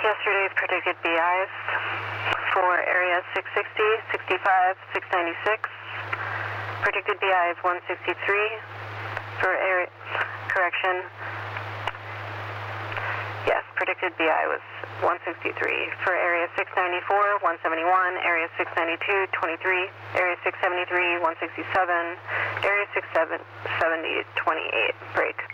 Yesterday's predicted BIs for area 660, 65, 696. Predicted BI is 163 for area, correction. Yes, predicted BI was 163 for area 694, 171, area 692, 23, area 673, 167, area 670, 28. Break.